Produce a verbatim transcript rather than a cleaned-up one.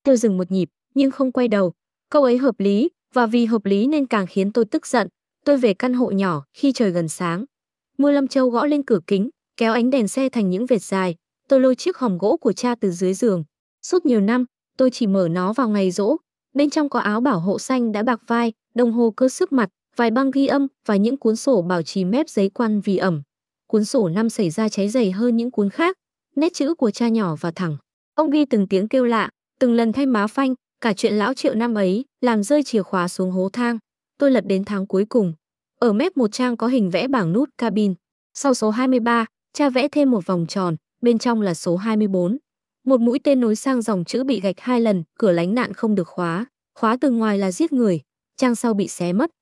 Tôi dừng một nhịp, nhưng không quay đầu. Câu ấy hợp lý, và vì hợp lý nên càng khiến tôi tức giận. Tôi về căn hộ nhỏ khi trời gần sáng. Mưa Lâm Châu gõ lên cửa kính, kéo ánh đèn xe thành những vệt dài. Tôi lôi chiếc hòm gỗ của cha từ dưới giường. Suốt nhiều năm, tôi chỉ mở nó vào ngày giỗ. Bên trong có áo bảo hộ xanh đã bạc vai, đồng hồ cơ sức mặt, vài băng ghi âm và những cuốn sổ bảo trì mép giấy quăn vì ẩm. Cuốn sổ năm xảy ra cháy dày hơn những cuốn khác. Nét chữ của cha nhỏ và thẳng. Ông ghi từng tiếng kêu lạ, từng lần thay má phanh, cả chuyện lão Triệu năm ấy, làm rơi chìa khóa xuống hố thang. Tôi lật đến tháng cuối cùng. Ở mép một trang có hình vẽ bảng nút cabin. Sau số hai mươi ba, cha vẽ thêm một vòng tròn, bên trong là số hai mươi bốn. Một mũi tên nối sang dòng chữ bị gạch hai lần, cửa lánh nạn không được khóa. Khóa từ ngoài là giết người. Trang sau bị xé mất.